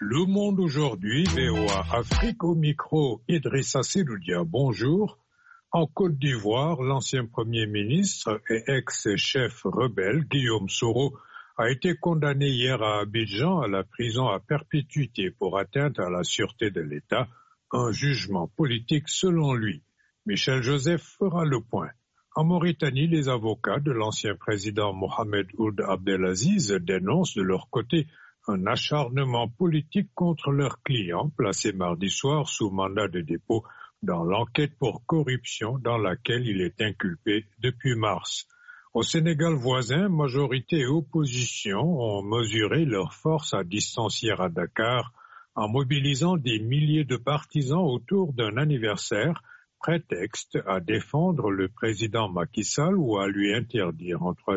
Le Monde aujourd'hui, VOA Afrique au micro, Idrissa Seloudia, bonjour. En Côte d'Ivoire, l'ancien Premier ministre et ex-chef rebelle Guillaume Soro a été condamné hier à Abidjan à la prison à perpétuité pour atteinte à la sûreté de l'État, un jugement politique selon lui. Michel Joseph fera le point. En Mauritanie, les avocats de l'ancien président Mohamed Ould Abdelaziz dénoncent de leur côté un acharnement politique contre leur client placé mardi soir sous mandat de dépôt dans l'enquête pour corruption dans laquelle il est inculpé depuis mars. Au Sénégal voisin, majorité et opposition ont mesuré leur force à distance hier à Dakar en mobilisant des milliers de partisans autour d'un anniversaire, prétexte à défendre le président Macky Sall ou à lui interdire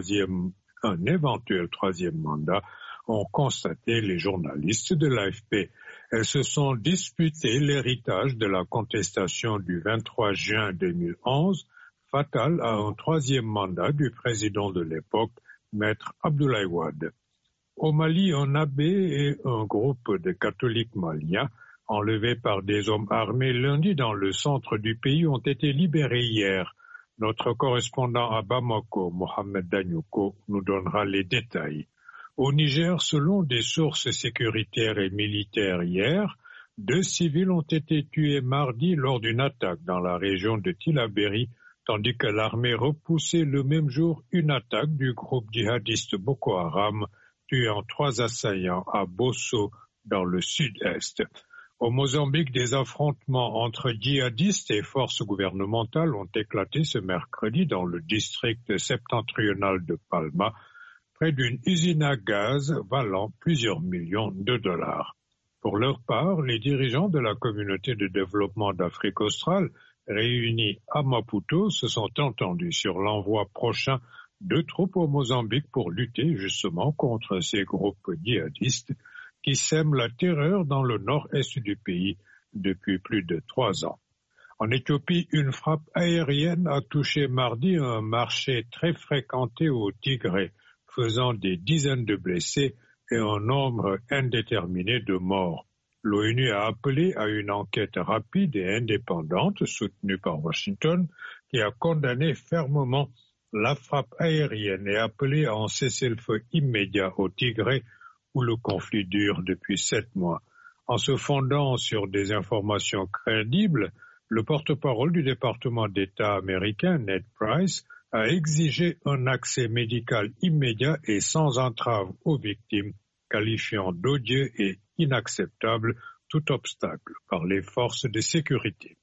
un éventuel troisième mandat, ont constaté les journalistes de l'AFP. Elles se sont disputées l'héritage de la contestation du 23 juin 2011, fatale à un troisième mandat du président de l'époque, Maître Abdoulaye Wade. Au Mali, un abbé et un groupe de catholiques maliens enlevés par des hommes armés lundi dans le centre du pays ont été libérés hier. Notre correspondant à Bamako, Mohamed Danyoko, nous donnera les détails. Au Niger, selon des sources sécuritaires et militaires hier, 2 civils ont été tués mardi lors d'une attaque dans la région de Tillabéri, tandis que l'armée repoussait le même jour une attaque du groupe djihadiste Boko Haram, tuant 3 assaillants à Bosso, dans le sud-est. Au Mozambique, des affrontements entre djihadistes et forces gouvernementales ont éclaté ce mercredi dans le district septentrional de Palma, près d'une usine à gaz valant plusieurs millions de dollars. Pour leur part, les dirigeants de la communauté de développement d'Afrique australe, réunis à Maputo, se sont entendus sur l'envoi prochain de troupes au Mozambique pour lutter justement contre ces groupes djihadistes qui sèment la terreur dans le nord-est du pays depuis plus de 3 ans. En Éthiopie, une frappe aérienne a touché mardi un marché très fréquenté au Tigré, faisant des dizaines de blessés et un nombre indéterminé de morts. L'ONU a appelé à une enquête rapide et indépendante soutenue par Washington, qui a condamné fermement la frappe aérienne et appelé à un cessez-le-feu immédiat au Tigré, où le conflit dure depuis 7 mois. En se fondant sur des informations crédibles, le porte-parole du département d'État américain, Ned Price, a exigé un accès médical immédiat et sans entrave aux victimes, qualifiant d'odieux et inacceptable tout obstacle par les forces de sécurité.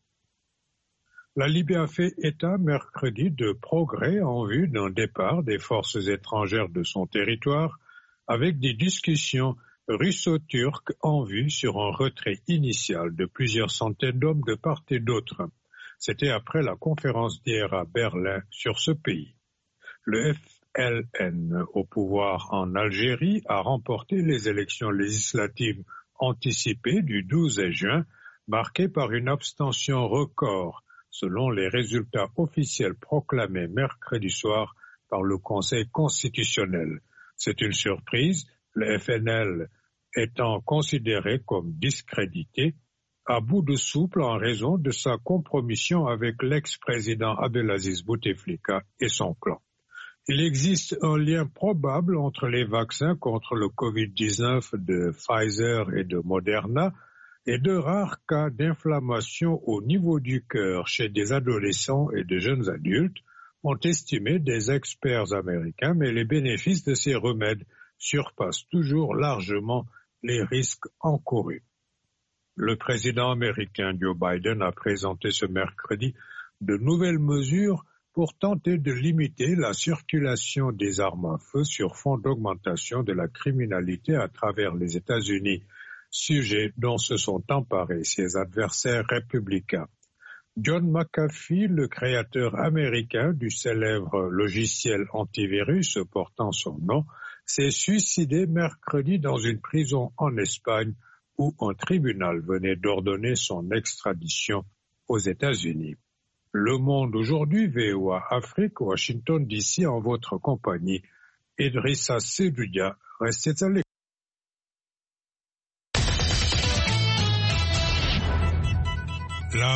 La Libye a fait état mercredi de progrès en vue d'un départ des forces étrangères de son territoire, avec des discussions russo-turques en vue sur un retrait initial de plusieurs centaines d'hommes de part et d'autre. C'était après la conférence d'hier à Berlin sur ce pays. Le FLN au pouvoir en Algérie a remporté les élections législatives anticipées du 12 juin, marquées par une abstention record, selon les résultats officiels proclamés mercredi soir par le Conseil constitutionnel. C'est une surprise, le FNL étant considéré comme discrédité, à bout de souffle en raison de sa compromission avec l'ex-président Abdelaziz Bouteflika et son clan. Il existe un lien probable entre les vaccins contre le Covid-19 de Pfizer et de Moderna et de rares cas d'inflammation au niveau du cœur chez des adolescents et de jeunes adultes, ont estimé des experts américains, mais les bénéfices de ces remèdes surpassent toujours largement les risques encourus. Le président américain Joe Biden a présenté ce mercredi de nouvelles mesures pour tenter de limiter la circulation des armes à feu sur fond d'augmentation de la criminalité à travers les États-Unis, sujet dont se sont emparés ses adversaires républicains. John McAfee, le créateur américain du célèbre logiciel antivirus portant son nom, s'est suicidé mercredi dans une prison en Espagne où un tribunal venait d'ordonner son extradition aux États-Unis. Le Monde aujourd'hui, VOA Afrique, Washington DC, en votre compagnie. Idrissa Seloudia, restez à l'écoute.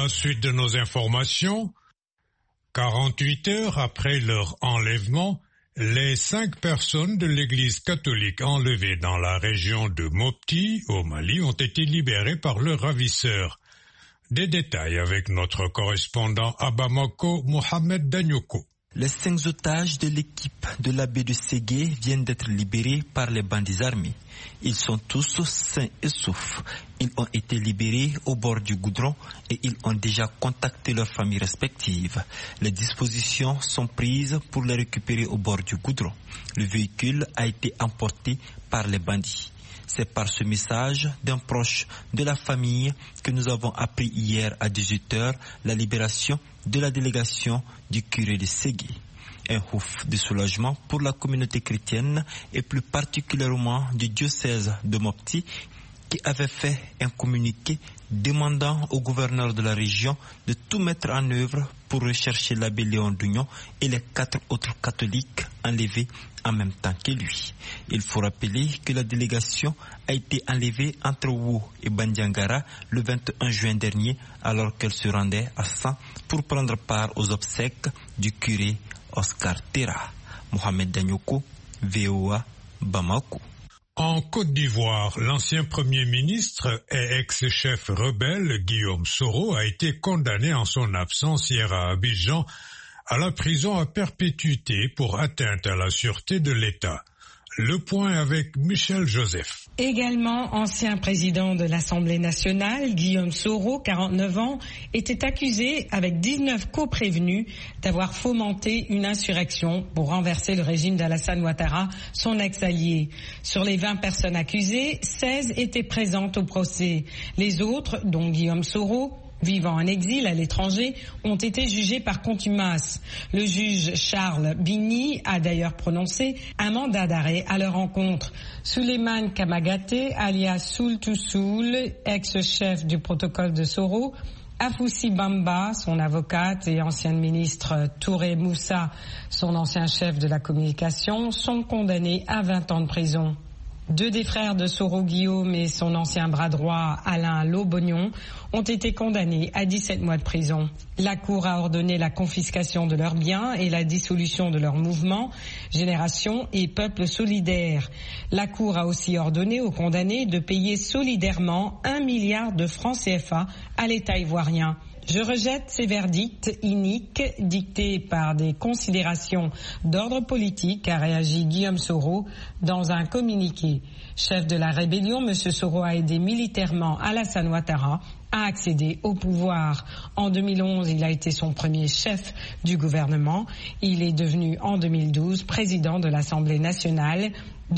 La suite de nos informations. 48 heures après leur enlèvement, les 5 personnes de l'église catholique enlevées dans la région de Mopti, au Mali, ont été libérées par leurs ravisseurs. Des détails avec notre correspondant à Bamako, Mohamed Danyoko. Les 5 otages de l'équipe de l'abbé de Ségué viennent d'être libérés par les bandits armés. Ils sont tous sains et saufs. Ils ont été libérés au bord du goudron et ils ont déjà contacté leurs familles respectives. Les dispositions sont prises pour les récupérer au bord du goudron. Le véhicule a été emporté par les bandits. C'est par ce message d'un proche de la famille que nous avons appris hier à 18h la libération de la délégation du curé de Ségué. Un ouf de soulagement pour la communauté chrétienne et plus particulièrement du diocèse de Mopti qui avait fait un communiqué demandant au gouverneur de la région de tout mettre en œuvre pour rechercher l'abbé Léon Dugnon et les 4 autres catholiques enlevés en même temps que lui. Il faut rappeler que la délégation a été enlevée entre Wou et Bandiangara le 21 juin dernier alors qu'elle se rendait à San pour prendre part aux obsèques du curé Oscar Terra. Mohamed Danyoko, VOA, Bamako. En Côte d'Ivoire, l'ancien Premier ministre et ex-chef rebelle Guillaume Soro a été condamné en son absence hier à Abidjan à la prison à perpétuité pour atteinte à la sûreté de l'État. Le point avec Michel Joseph. Également ancien président de l'Assemblée nationale, Guillaume Soro, 49 ans, était accusé avec 19 coprévenus d'avoir fomenté une insurrection pour renverser le régime d'Alassane Ouattara, son ex-allié. Sur les 20 personnes accusées, 16 étaient présentes au procès. Les autres, dont Guillaume Soro, vivant en exil à l'étranger, ont été jugés par contumace. Le juge Charles Bigny a d'ailleurs prononcé un mandat d'arrêt à leur encontre. Souleymane Kamagaté, alias Soul to Soul, ex-chef du protocole de Soro, Afoussi Bamba, son avocate, et ancienne ministre Touré Moussa, son ancien chef de la communication, sont condamnés à 20 ans de prison. 2 des frères de Soro, Guillaume, et son ancien bras droit, Alain Lobognon, ont été condamnés à 17 mois de prison. La Cour a ordonné la confiscation de leurs biens et la dissolution de leur mouvement, Génération et Peuple solidaire. La Cour a aussi ordonné aux condamnés de payer solidairement 1 milliard de francs CFA à l'État ivoirien. Je rejette ces verdicts iniques dictés par des considérations d'ordre politique, a réagi Guillaume Soro dans un communiqué. Chef de la rébellion, M. Soro a aidé militairement Alassane Ouattara à accéder au pouvoir. En 2011, il a été son premier chef du gouvernement. Il est devenu en 2012 président de l'Assemblée nationale,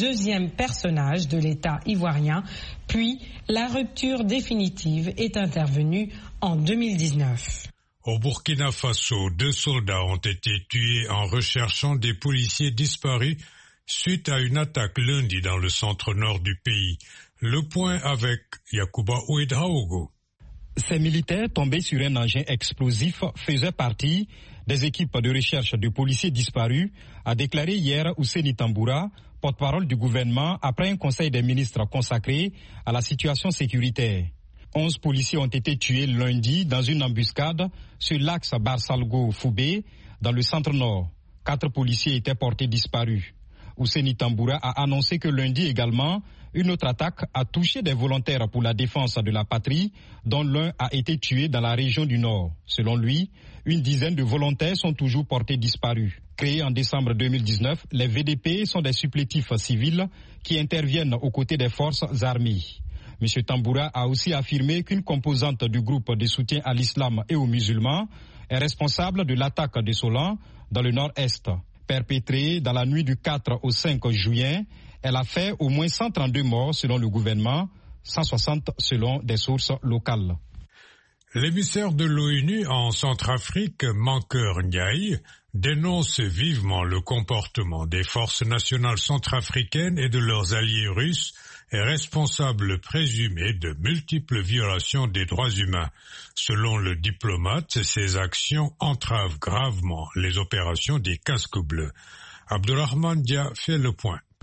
2e personnage de l'État ivoirien, puis la rupture définitive est intervenue en 2019. Au Burkina Faso, 2 soldats ont été tués en recherchant des policiers disparus suite à une attaque lundi dans le centre-nord du pays. Le point avec Yacouba Ouedraogo. Ces militaires tombés sur un engin explosif faisaient partie des équipes de recherche de policiers disparus, a déclaré hier Ousseini Tamboura, porte-parole du gouvernement, après un conseil des ministres consacré à la situation sécuritaire. 11 policiers ont été tués lundi dans une embuscade sur l'axe Barsalgo-Foubé, dans le centre-nord. 4 policiers étaient portés disparus. Ousseini Tamboura a annoncé que lundi également, une autre attaque a touché des volontaires pour la défense de la patrie, dont l'un a été tué dans la région du Nord. Selon lui, une dizaine de volontaires sont toujours portés disparus. Créés en décembre 2019, les VDP sont des supplétifs civils qui interviennent aux côtés des forces armées. M. Tamboura a aussi affirmé qu'une composante du groupe de soutien à l'islam et aux musulmans est responsable de l'attaque de Solan dans le nord-est. Perpétrée dans la nuit du 4 au 5 juillet, elle a fait au moins 132 morts selon le gouvernement, 160 selon des sources locales. L'émissaire de l'ONU en Centrafrique, Mankeur Ndiaye, dénonce vivement le comportement des forces nationales centrafricaines et de leurs alliés russes et responsables présumés de multiples violations des droits humains. Selon le diplomate, ces actions entravent gravement les opérations des casques bleus. Abdourahmane Dia fait le point.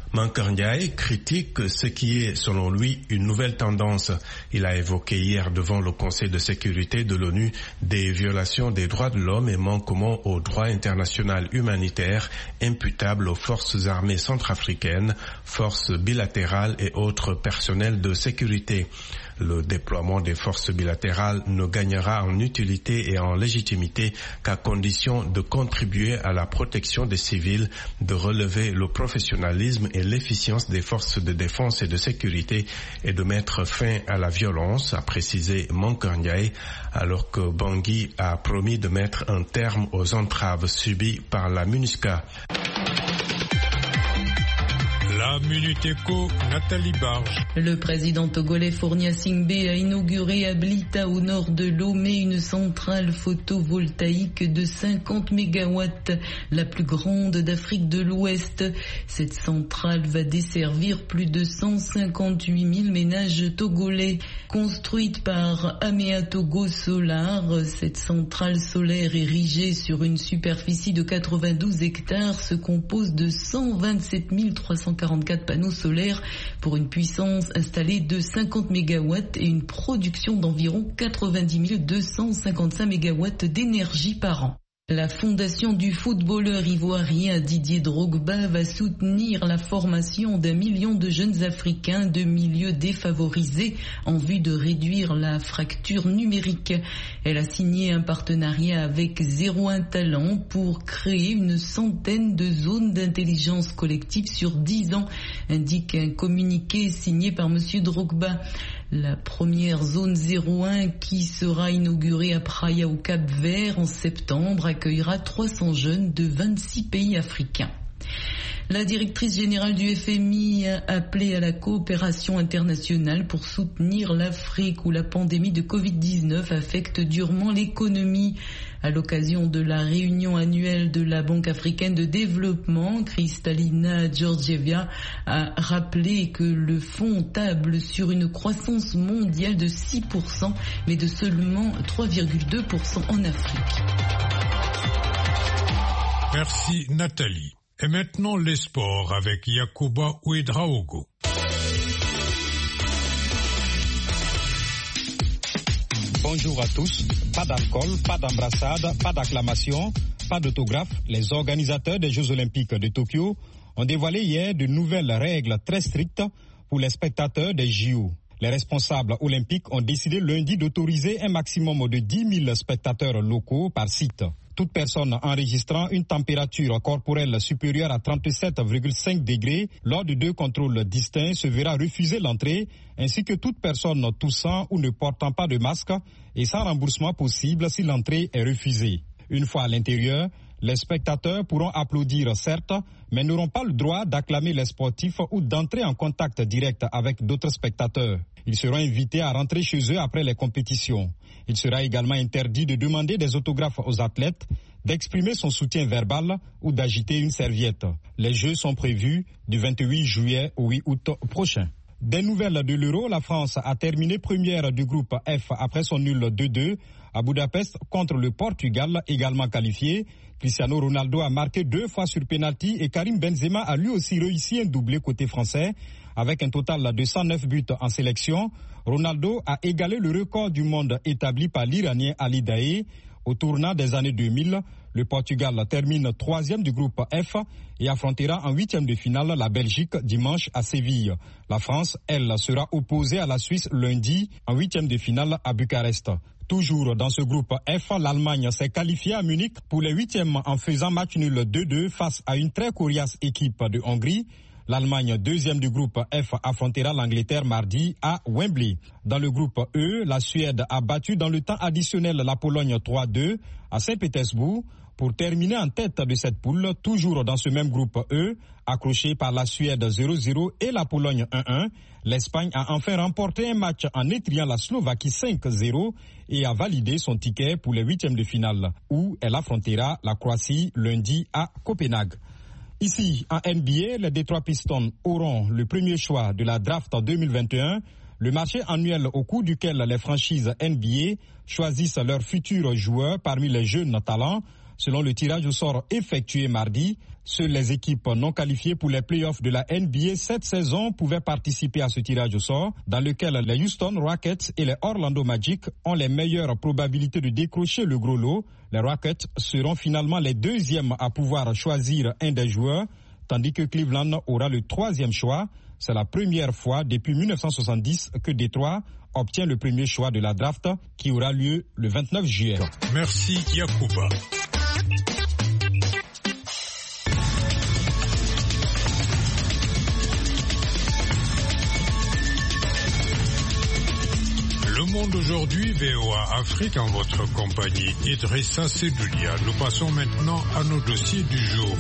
Mankeur Ndiaye critique ce qui est, selon lui, une nouvelle tendance. Il a évoqué hier devant le Conseil de sécurité de l'ONU des violations des droits de l'homme et manquements au droit international humanitaire imputables aux forces armées centrafricaines, forces bilatérales et autres personnels de sécurité. Le déploiement des forces bilatérales ne gagnera en utilité et en légitimité qu'à condition de contribuer à la protection des civils, de relever le professionnalisme et l'efficience des forces de défense et de sécurité et de mettre fin à la violence, a précisé Mankeur Ndiaye, alors que Bangui a promis de mettre un terme aux entraves subies par la MINUSCA. La Minute Éco, Nathalie Barge. Le président togolais Fournia Singbe a inauguré à Blita, au nord de Lomé, une centrale photovoltaïque de 50 mégawatts, la plus grande d'Afrique de l'Ouest. Cette centrale va desservir plus de 158 000 ménages togolais. Construite par Amea Togo Solar, cette centrale solaire érigée sur une superficie de 92 hectares se compose de 127 344 panneaux solaires pour une puissance installée de 50 MW et une production d'environ 90 255 MW d'énergie par an. La fondation du footballeur ivoirien Didier Drogba va soutenir la formation d'1 million de jeunes Africains de milieux défavorisés en vue de réduire la fracture numérique. Elle a signé un partenariat avec 01 Talent pour créer une centaine de zones d'intelligence collective sur 10 ans, indique un communiqué signé par monsieur Drogba. La première zone 01 qui sera inaugurée à Praia au Cap-Vert en septembre accueillera 300 jeunes de 26 pays africains. La directrice générale du FMI a appelé à la coopération internationale pour soutenir l'Afrique où la pandémie de Covid-19 affecte durement l'économie. À l'occasion de la réunion annuelle de la Banque africaine de développement, Kristalina Georgieva a rappelé que le fonds table sur une croissance mondiale de 6%, mais de seulement 3,2% en Afrique. Merci Nathalie. Et maintenant les sports avec Yacouba Ouedraogo. Bonjour à tous. Pas d'alcool, pas d'embrassade, pas d'acclamation, pas d'autographe. Les organisateurs des Jeux Olympiques de Tokyo ont dévoilé hier de nouvelles règles très strictes pour les spectateurs des JO. Les responsables olympiques ont décidé lundi d'autoriser un maximum de 10 000 spectateurs locaux par site. Toute personne enregistrant une température corporelle supérieure à 37,5 degrés lors de 2 contrôles distincts se verra refuser l'entrée, ainsi que toute personne toussant ou ne portant pas de masque et sans remboursement possible si l'entrée est refusée. Une fois à l'intérieur, les spectateurs pourront applaudir certes, mais n'auront pas le droit d'acclamer les sportifs ou d'entrer en contact direct avec d'autres spectateurs. Ils seront invités à rentrer chez eux après les compétitions. Il sera également interdit de demander des autographes aux athlètes, d'exprimer son soutien verbal ou d'agiter une serviette. Les Jeux sont prévus du 28 juillet au 8 août prochain. Des nouvelles de l'Euro, la France a terminé première du groupe F après son nul 2-2 à Budapest contre le Portugal, également qualifié. Cristiano Ronaldo a marqué 2 fois sur penalty et Karim Benzema a lui aussi réussi un doublé côté français. Avec un total de 109 buts en sélection, Ronaldo a égalé le record du monde établi par l'Iranien Ali Daei. Au tournant des années 2000, le Portugal termine 3e du groupe F et affrontera en 8e de finale la Belgique dimanche à Séville. La France, elle, sera opposée à la Suisse lundi en 8e de finale à Bucarest. Toujours dans ce groupe F, l'Allemagne s'est qualifiée à Munich pour les 8e en faisant match nul 2-2 face à une très coriace équipe de Hongrie. L'Allemagne, 2e du groupe F, affrontera l'Angleterre mardi à Wembley. Dans le groupe E, la Suède a battu dans le temps additionnel la Pologne 3-2 à Saint-Pétersbourg pour terminer en tête de cette poule, toujours dans ce même groupe E, accroché par la Suède 0-0 et la Pologne 1-1. L'Espagne a enfin remporté un match en étriant la Slovaquie 5-0 et a validé son ticket pour les 8e de finale, où elle affrontera la Croatie lundi à Copenhague. Ici, en NBA, les Detroit Pistons auront le premier choix de la draft en 2021, le marché annuel au cours duquel les franchises NBA choisissent leurs futurs joueurs parmi les jeunes talents. Selon le tirage au sort effectué mardi, Seules les équipes non qualifiées pour les playoffs de la NBA cette saison pouvaient participer à ce tirage au sort, dans lequel les Houston Rockets et les Orlando Magic ont les meilleures probabilités de décrocher le gros lot. Les Rockets seront finalement les deuxièmes à pouvoir choisir un des joueurs, tandis que Cleveland aura le troisième choix. C'est la première fois depuis 1970 que Détroit obtient le premier choix de la draft qui aura lieu le 29 juillet. Merci Yacouba. Le Monde aujourd'hui, VOA Afrique, en votre compagnie, Idrissa Sedoulia. Nous passons maintenant à nos dossiers du jour.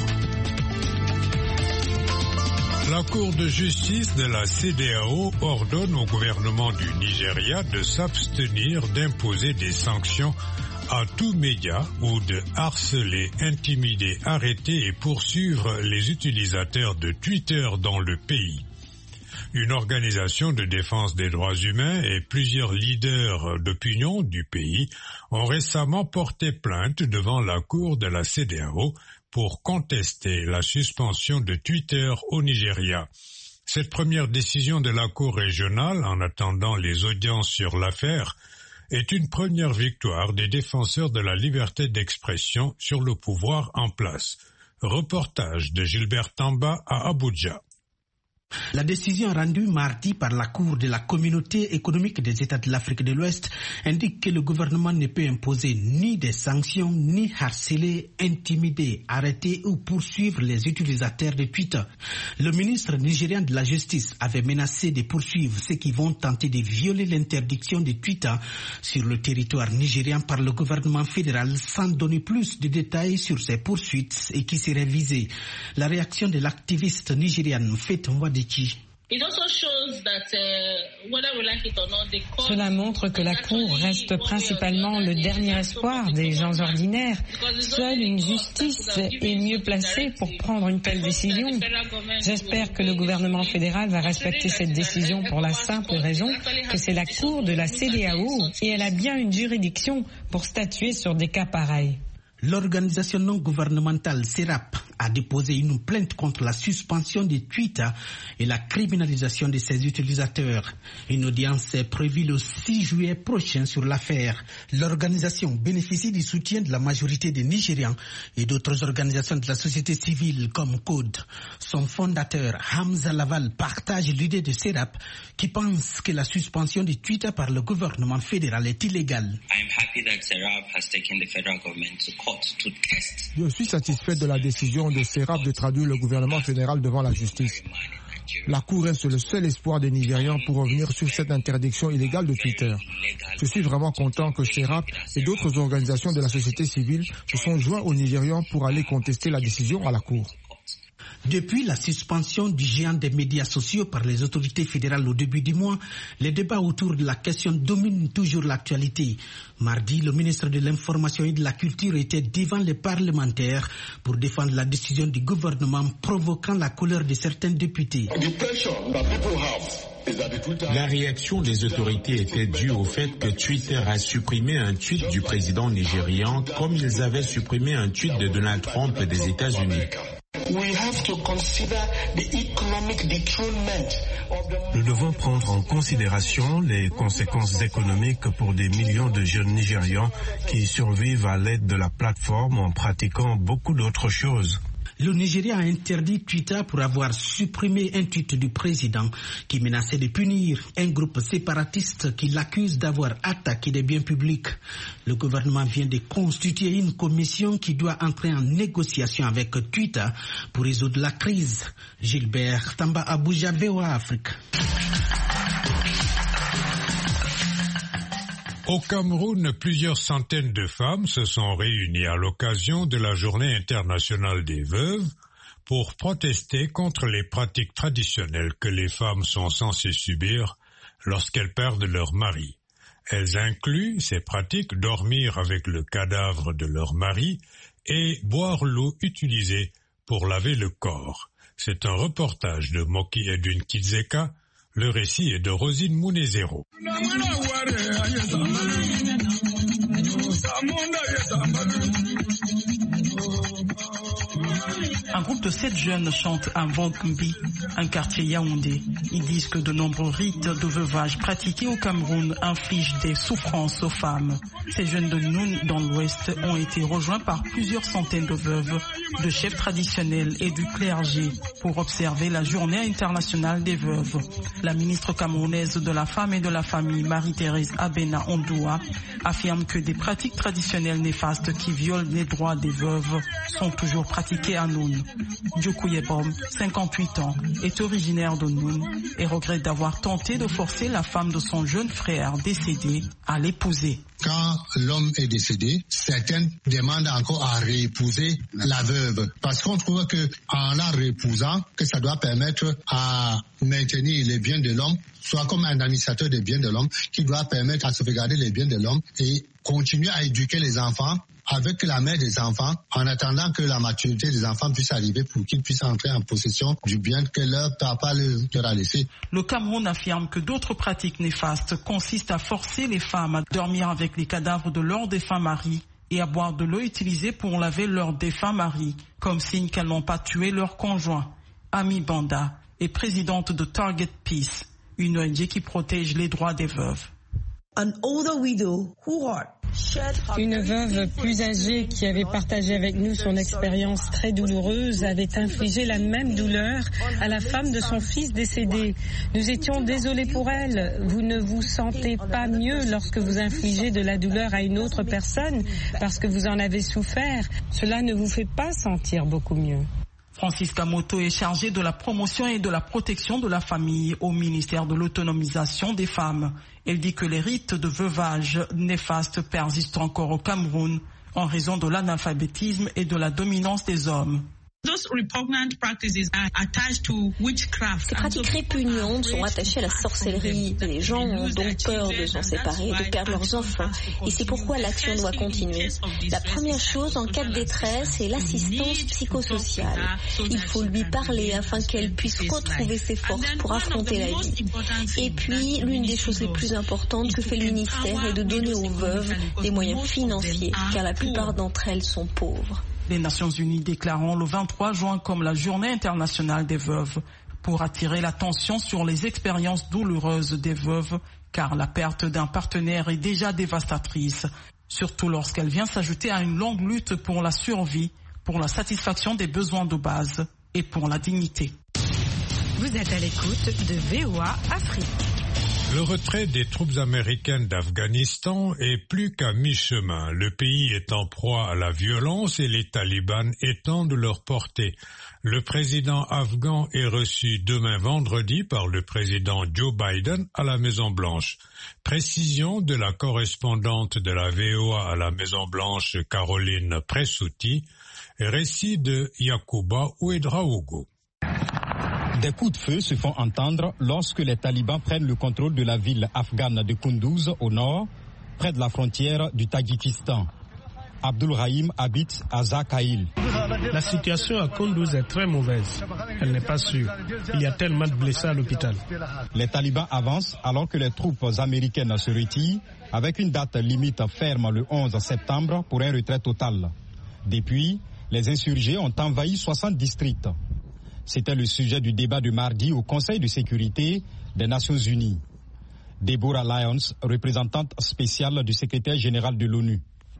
La Cour de justice de la CEDEAO ordonne au gouvernement du Nigeria de s'abstenir d'imposer des sanctions à tout média ou de harceler, intimider, arrêter et poursuivre les utilisateurs de Twitter dans le pays. Une organisation de défense des droits humains et plusieurs leaders d'opinion du pays ont récemment porté plainte devant la Cour de la CEDEAO pour contester la suspension de Twitter au Nigeria. Cette première décision de la Cour régionale, en attendant les audiences sur l'affaire, est une première victoire des défenseurs de la liberté d'expression sur le pouvoir en place. Reportage de Gilbert Tamba à Abuja. La décision rendue mardi par la Cour de la Communauté économique des États de l'Afrique de l'Ouest indique que le gouvernement ne peut imposer ni des sanctions, ni harceler, intimider, arrêter ou poursuivre les utilisateurs de Twitter. Le ministre nigérian de la Justice avait menacé de poursuivre ceux qui vont tenter de violer l'interdiction de Twitter sur le territoire nigérian par le gouvernement fédéral sans donner plus de détails sur ces poursuites et qui seraient visées. La réaction de l'activiste nigériane Faith Mwadichi. Cela montre que la Cour reste principalement le dernier espoir des gens ordinaires. Seule une justice est mieux placée pour prendre une telle décision. J'espère que le gouvernement fédéral va respecter cette décision pour la simple raison que c'est la Cour de la CEDEAO et elle a bien une juridiction pour statuer sur des cas pareils. L'organisation non gouvernementale SERAP a déposé une plainte contre la suspension de Twitter et la criminalisation de ses utilisateurs. Une audience est prévue le 6 juillet prochain sur l'affaire. L'organisation bénéficie du soutien de la majorité des Nigérians et d'autres organisations de la société civile comme Code. Son fondateur, Hamza Laval, partage l'idée de SERAP qui pense que la suspension de Twitter par le gouvernement fédéral est illégale. Je suis satisfait de la décision de SERAP de traduire le gouvernement fédéral devant la justice. La Cour reste le seul espoir des Nigérians pour revenir sur cette interdiction illégale de Twitter. Je suis vraiment content que SERAP et d'autres organisations de la société civile se sont joints aux Nigérians pour aller contester la décision à la Cour. Depuis la suspension du géant des médias sociaux par les autorités fédérales au début du mois, les débats autour de la question dominent toujours l'actualité. Mardi, le ministre de l'Information et de la Culture était devant les parlementaires pour défendre la décision du gouvernement provoquant la colère de certains députés. La réaction des autorités était due au fait que Twitter a supprimé un tweet du président nigérian comme ils avaient supprimé un tweet de Donald Trump des États-Unis. Nous devons prendre en considération les conséquences économiques pour des millions de jeunes Nigérians qui survivent à l'aide de la plateforme en pratiquant beaucoup d'autres choses. Le Nigeria a interdit Twitter pour avoir supprimé un tweet du président qui menaçait de punir un groupe séparatiste qui l'accuse d'avoir attaqué des biens publics. Le gouvernement vient de constituer une commission qui doit entrer en négociation avec Twitter pour résoudre la crise. Gilbert Tamba, Abuja, VOA Afrique. Au Cameroun, plusieurs centaines de femmes se sont réunies à l'occasion de la Journée internationale des veuves pour protester contre les pratiques traditionnelles que les femmes sont censées subir lorsqu'elles perdent leur mari. Elles incluent ces pratiques dormir avec le cadavre de leur mari et boire l'eau utilisée pour laver le corps. C'est un reportage de Moki Edwin Kizeka. Le récit est de Rosine Mounezero. Un groupe de 7 jeunes chante à Vongbi, un quartier yaoundé. Ils disent que de nombreux rites de veuvage pratiqués au Cameroun infligent des souffrances aux femmes. Ces jeunes de Noun, dans l'Ouest, ont été rejoints par plusieurs centaines de veuves, de chefs traditionnels et du clergé pour observer la journée internationale des veuves. La ministre camerounaise de la Femme et de la Famille, Marie-Thérèse Abena Ondoua, affirme que des pratiques traditionnelles néfastes qui violent les droits des veuves sont toujours pratiquées à Noun. Djokou Yebom, 58 ans, est originaire de Noun et regrette d'avoir tenté de forcer la femme de son jeune frère décédé à l'épouser. Quand l'homme est décédé, certaines demandent encore à réépouser la veuve. Parce qu'on trouve que en la réépousant, que ça doit permettre à maintenir les biens de l'homme, soit comme un administrateur des biens de l'homme, qui doit permettre à sauvegarder les biens de l'homme et continuer à éduquer les enfants avec la mère des enfants, en attendant que la maturité des enfants puisse arriver pour qu'ils puissent entrer en possession du bien que leur papa leur a laissé. Le Cameroun affirme que d'autres pratiques néfastes consistent à forcer les femmes à dormir avec les cadavres de leurs défunts maris et à boire de l'eau utilisée pour laver leurs défunts maris, comme signe qu'elles n'ont pas tué leur conjoint. Ami Banda est présidente de Target Peace, une ONG qui protège les droits des veuves. Une veuve plus âgée qui avait partagé avec nous son expérience très douloureuse avait infligé la même douleur à la femme de son fils décédé. Nous étions désolés pour elle. Vous ne vous sentez pas mieux lorsque vous infligez de la douleur à une autre personne parce que vous en avez souffert. Cela ne vous fait pas sentir beaucoup mieux. Francisca Moto est chargée de la promotion et de la protection de la famille au ministère de l'autonomisation des femmes. Elle dit que les rites de veuvage néfastes persistent encore au Cameroun en raison de l'analphabétisme et de la dominance des hommes. Ces pratiques répugnantes sont attachées à la sorcellerie. Les gens ont donc peur de s'en séparer et de perdre leurs enfants. Et c'est pourquoi l'action doit continuer. La première chose en cas de détresse, c'est l'assistance psychosociale. Il faut lui parler afin qu'elle puisse retrouver ses forces pour affronter la vie. Et puis, l'une des choses les plus importantes que fait le ministère est de donner aux veuves des moyens financiers, car la plupart d'entre elles sont pauvres. Les Nations Unies déclareront le 23 juin comme la Journée internationale des veuves pour attirer l'attention sur les expériences douloureuses des veuves, car la perte d'un partenaire est déjà dévastatrice, surtout lorsqu'elle vient s'ajouter à une longue lutte pour la survie, pour la satisfaction des besoins de base et pour la dignité. Vous êtes à l'écoute de VOA Afrique. Le retrait des troupes américaines d'Afghanistan est plus qu'à mi-chemin. Le pays est en proie à la violence et les talibans étendent leur portée. Le président afghan est reçu demain vendredi par le président Joe Biden à la Maison-Blanche. Précision de la correspondante de la VOA à la Maison-Blanche, Caroline Pressouti, et récit de Yacouba Ouedraogo. Des coups de feu se font entendre lorsque les talibans prennent le contrôle de la ville afghane de Kunduz au nord, près de la frontière du Tadjikistan. Abdul Rahim habite à Zakhaïl. La situation à Kunduz est très mauvaise. Elle n'est pas sûre. Il y a tellement de blessés à l'hôpital. Les talibans avancent alors que les troupes américaines se retirent avec une date limite ferme le 11 septembre pour un retrait total. Depuis, les insurgés ont envahi 60 districts. C'était le sujet du débat de mardi au Conseil de sécurité des Nations Unies. Deborah Lyons, représentante spéciale du secrétaire général de l'ONU.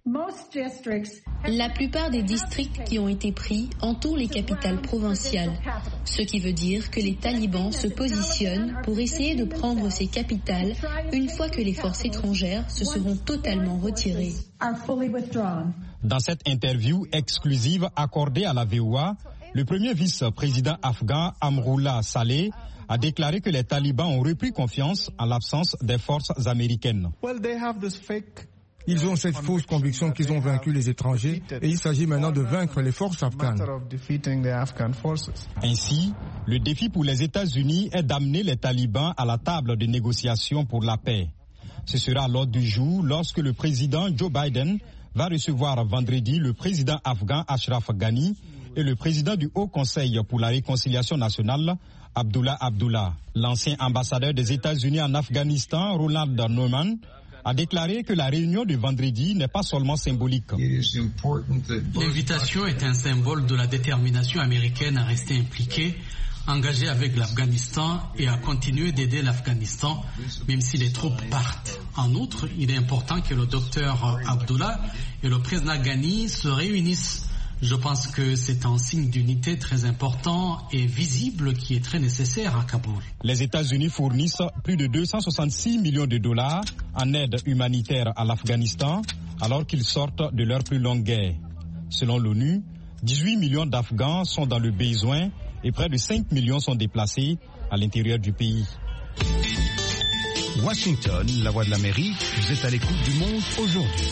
La plupart des districts qui ont été pris entourent les capitales provinciales, ce qui veut dire que les talibans se positionnent pour essayer de prendre ces capitales une fois que les forces étrangères se seront totalement retirées. Dans cette interview exclusive accordée à la VOA, le premier vice-président afghan Amrullah Saleh a déclaré que les talibans ont repris confiance en l'absence des forces américaines. Ils ont cette fausse conviction qu'ils ont vaincu les étrangers et il s'agit maintenant de vaincre les forces afghanes. Ainsi, le défi pour les États-Unis est d'amener les talibans à la table de négociation pour la paix. Ce sera à l'ordre du jour lorsque le président Joe Biden va recevoir vendredi le président afghan Ashraf Ghani et le président du Haut Conseil pour la réconciliation nationale, Abdullah Abdullah. L'ancien ambassadeur des États-Unis en Afghanistan, Ronald Norman, a déclaré que la réunion de vendredi n'est pas seulement symbolique. L'invitation est un symbole de la détermination américaine à rester impliquée, engagée avec l'Afghanistan et à continuer d'aider l'Afghanistan, même si les troupes partent. En outre, il est important que le docteur Abdullah et le président Ghani se réunissent. Je pense que c'est un signe d'unité très important et visible qui est très nécessaire à Kaboul. Les États-Unis fournissent plus de 266 millions de dollars en aide humanitaire à l'Afghanistan alors qu'ils sortent de leur plus longue guerre. Selon l'ONU, 18 millions d'Afghans sont dans le besoin et près de 5 millions sont déplacés à l'intérieur du pays. Washington, la voix de l'Amérique, vous êtes à l'écoute du monde aujourd'hui.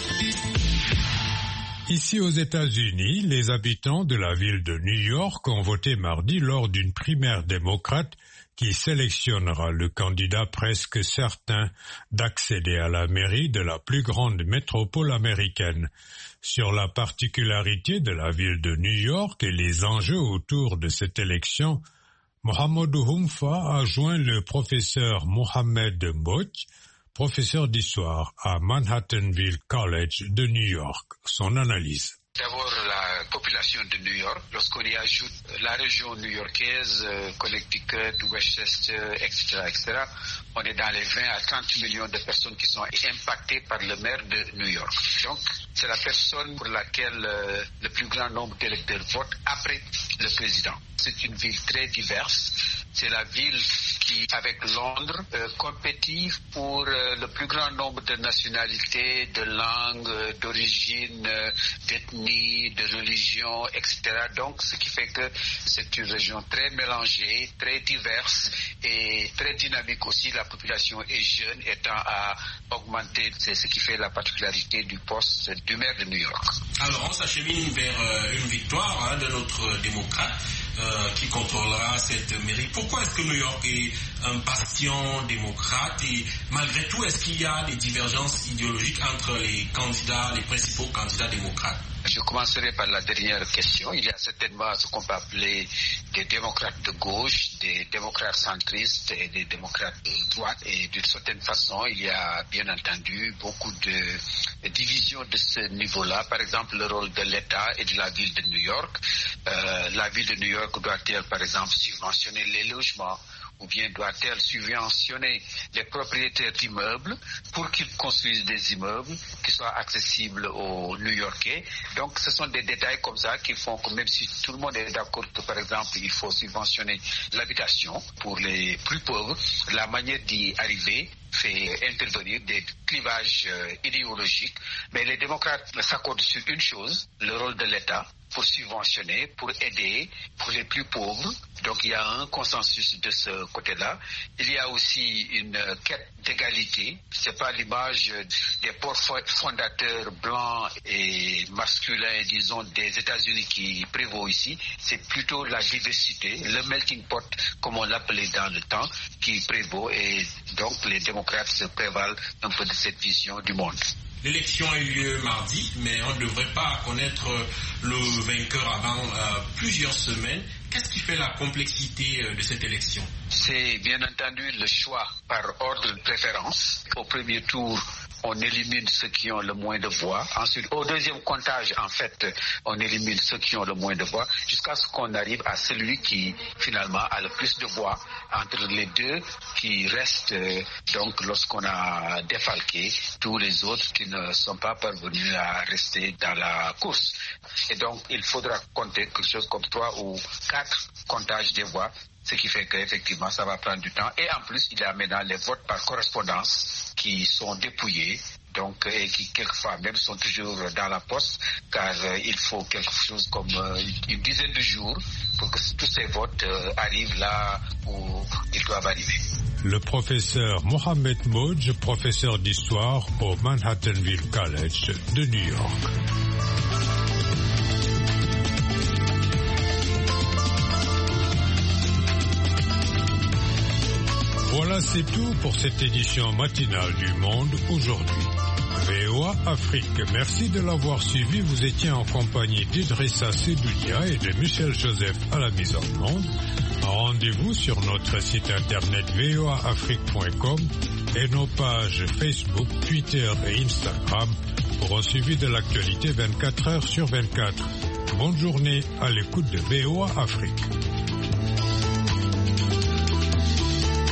Ici aux États-Unis, les habitants de la ville de New York ont voté mardi lors d'une primaire démocrate qui sélectionnera le candidat presque certain d'accéder à la mairie de la plus grande métropole américaine. Sur la particularité de la ville de New York et les enjeux autour de cette élection, Mohamedou Humfa a joint le professeur Mohamed Mbodj, professeur d'histoire à Manhattanville College de New York. Son analyse. D'abord, la population de New York, lorsqu'on y ajoute la région new-yorkaise, Connecticut, Westchester, etc., on est dans les 20 à 30 millions de personnes qui sont impactées par le maire de New York. Donc, c'est la personne pour laquelle le plus grand nombre d'électeurs votent après le président. C'est une ville très diverse. C'est la ville qui, avec Londres, compétit pour le plus grand nombre de nationalités, de langues, d'origine, d'ethnie, de religion, etc. Donc, ce qui fait que c'est une région très mélangée, très diverse et très dynamique aussi. La population est jeune, étant à augmenter. C'est ce qui fait la particularité du poste du maire de New York. Alors, on s'achemine vers une victoire de notre démocrate qui contrôlera cette mairie. Pourquoi est-ce que New York est un bastion démocrate et malgré tout, est-ce qu'il y a des divergences idéologiques entre les candidats, les principaux candidats démocrates? Je commencerai par la dernière question. Il y a certainement ce qu'on peut appeler des démocrates de gauche, des démocrates centristes et des démocrates de droite. Et d'une certaine façon, il y a bien entendu beaucoup de divisions de ce niveau-là. Par exemple, le rôle de l'État et de la ville de New York. La ville de New York doit-elle, par exemple, subventionner les logements? Ou bien doit-elle subventionner les propriétaires d'immeubles pour qu'ils construisent des immeubles qui soient accessibles aux New-Yorkais? Donc, ce sont des détails comme ça qui font que même si tout le monde est d'accord que, par exemple, il faut subventionner l'habitation pour les plus pauvres, la manière d'y arriver fait intervenir des clivages idéologiques. Mais les démocrates s'accordent sur une chose, le rôle de l'État, pour subventionner, pour aider, pour les plus pauvres. Donc il y a un consensus de ce côté-là. Il y a aussi une quête d'égalité. C'est pas l'image des pères fondateurs blancs et masculins, disons, des États-Unis qui prévaut ici. C'est plutôt la diversité, le melting pot, comme on l'appelait dans le temps, qui prévaut. Et donc les démocrates se prévalent un peu de cette vision du monde. L'élection a eu lieu mardi, mais on ne devrait pas connaître le vainqueur avant plusieurs semaines. Qu'est-ce qui fait la complexité de cette élection? C'est bien entendu le choix par ordre de préférence. Au premier tour, on élimine ceux qui ont le moins de voix. Ensuite, au deuxième comptage, en fait, on élimine ceux qui ont le moins de voix jusqu'à ce qu'on arrive à celui qui, finalement, a le plus de voix entre les deux qui restent, donc, lorsqu'on a défalqué tous les autres qui ne sont pas parvenus à rester dans la course. Et donc, il faudra compter quelque chose comme 3 ou 4 comptages des voix, ce qui fait qu'effectivement, ça va prendre du temps. Et en plus, il y a maintenant les votes par correspondance qui sont dépouillés, donc, et qui quelquefois même sont toujours dans la poste, car il faut quelque chose comme une dizaine de jours pour que tous ces votes arrivent là où ils doivent arriver. Le professeur Mohamed Mbodj, professeur d'histoire au Manhattanville College de New York. Voilà, c'est tout pour cette édition matinale du Monde aujourd'hui. VOA Afrique, merci de l'avoir suivi. Vous étiez en compagnie d'Idrissa Sedoudia et de Michel Joseph à la mise en onde. Rendez-vous sur notre site internet voaafrique.com et nos pages Facebook, Twitter et Instagram pour un suivi de l'actualité 24 heures sur 24. Bonne journée à l'écoute de VOA Afrique.